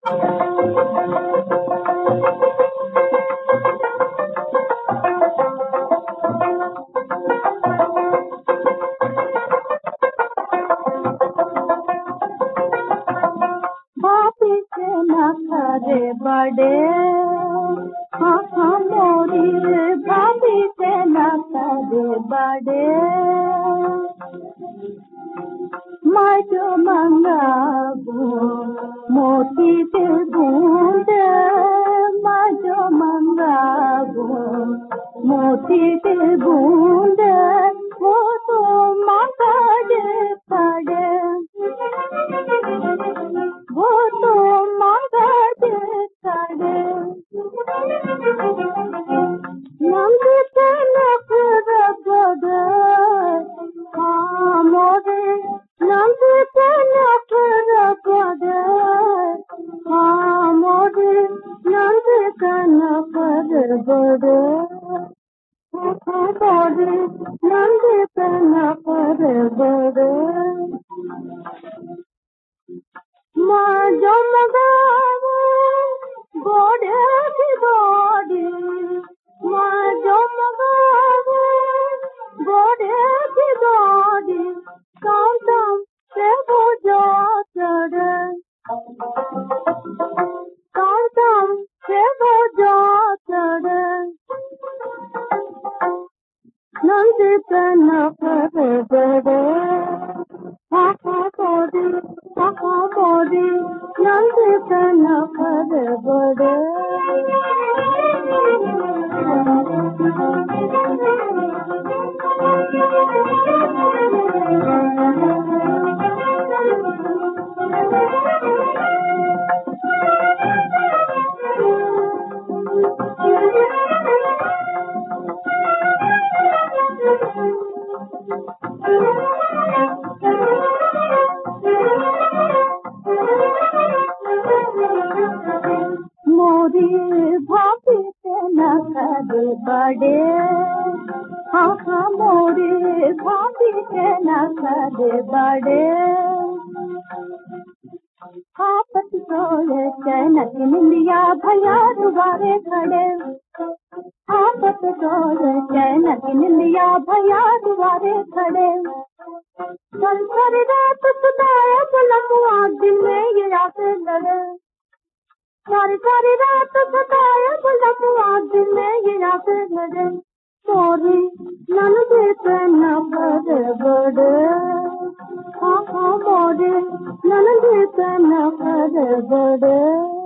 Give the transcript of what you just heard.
नखरे बड़े हाँ मोरी भाभी के नखरे बड़े मैं जो मंगाऊं मोती के बूंद मैं जो मंगाऊं मोती के बूंद वो तो मंगने पड़े वो तो मंगने पड़े नंद के नखरे बड़े हाँ मोरे नंद के नखरे बड़े हाँ मोरे नंद के नखरे बड़े मोरे नंद के नखरे बड़े मैं जो मंगाऊं बड़े की बड़ी मैं जो मंगाऊं बड़े की बड़ी काम काम से वो जो चढ़े काम काम से वो जो चढ़े नंद के नखरे बड़े मोरी नंद के नखरे बड़े मोरी भाभी के नखरे बड़े हाँ मोरी भाभी के नखरे बड़े आपस सोए चैन की निंदिया भैया दुबारे खड़े आपस सोए चैन की निंदिया भैया दुबारे खड़े कल सारी रात सुताया बुलमुआ दिन में ये आके लड़े सारी रात सताया बुलमुआ दिन में ये आके लड़े मोरी नंद के नखरे बड़े हाँ मोरी नंद के नखरे बड़े